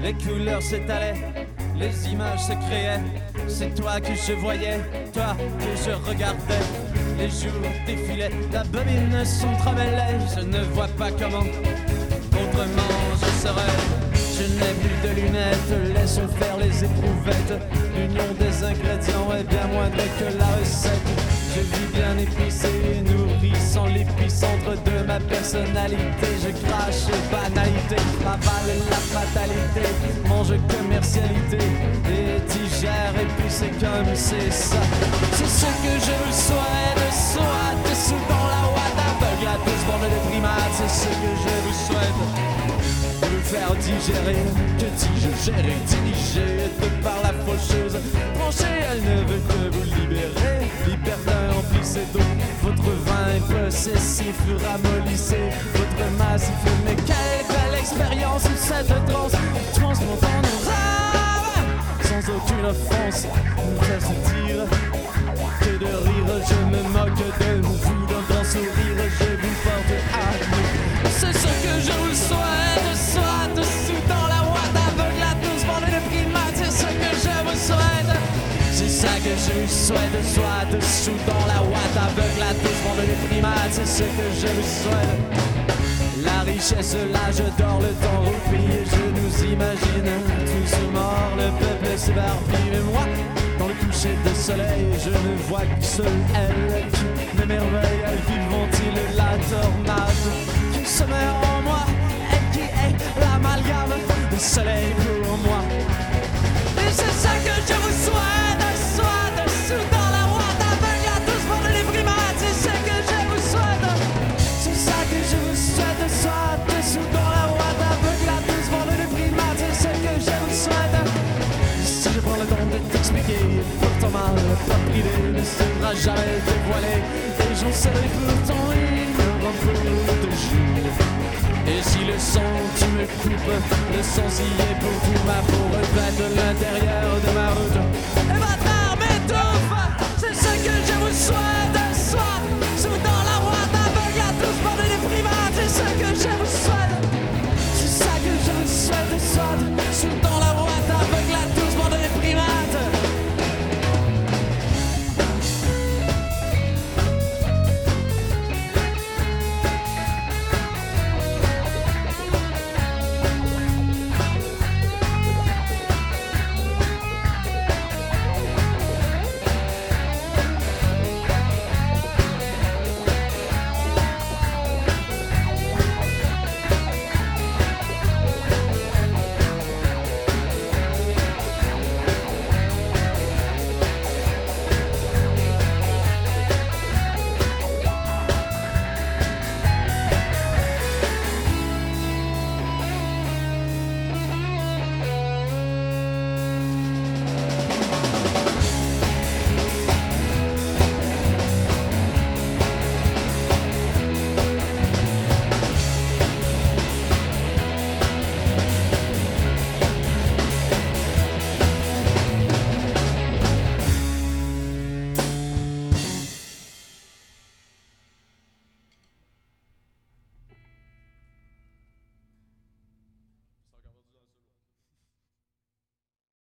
Les couleurs s'étalaient, les images se créaient. C'est toi que je voyais, toi que je regardais. Les jours défilaient, la bobine s'entremêlait. Je ne vois pas comment autrement je serais. Je n'ai plus de lunettes, laissons faire les éprouvettes. L'union des ingrédients est bien moindre que la recette. Je vis bien épicé et nourri sans l'épicentre de ma personnalité. Je crache banalité, ravale la fatalité, mange commercialité et digère et puis c'est comme c'est ça. C'est ce que je vous souhaite, soit dessous dans la ouate aveugle à tous bornes de primates. C'est ce que je vous souhaite. Faire digérer, que dis-je, gérer, diriger de par la faucheuse. Tranchée, elle ne veut que vous libérer. Libertin, emplissez d'eau. Votre vin est possessif, ramollissez votre massif. Mais quelle belle expérience, cette transe montant nos âmes. Sans aucune offense, nous fait dire que de rire, je me moque de vous. D'un grand sourire, je vous porte à nous. C'est ce que je vous souhaite, soit dessous dans la ouate aveugle à tous bornes de primates. C'est ce que je vous souhaite. C'est ça que je vous souhaite, soit dessous dans la ouate aveugle à tous bornes de primates. C'est ce que je vous souhaite. La richesse, l'âge d'or, le temps roupille. Je nous imagine tous morts, le peuple s'éparpille. Mais moi, dans le coucher de soleil, je ne vois que seule elle qui m'émerveille. Elle qui ventile la tornade qui se met en moi et qui est l'amalgame du soleil pour moi. Et c'est ça que je vous souhaite, soit dessous dans la ouate aveugle à tous bornes les primates. C'est ce que je vous souhaite. C'est ça que je vous souhaite, soit dessous dans la ouate aveugle à tous bornes les primates. C'est ce que je vous souhaite. Si je prends le temps de t'expliquer, pourtant ma propre idée ne sera jamais dévoilée. Et j'en serai pourtant ignorant pour te juger. Et si le sang tu me coupes, le sang y est pour tout. Ma peau revêt de l'intérieur de ma route. Et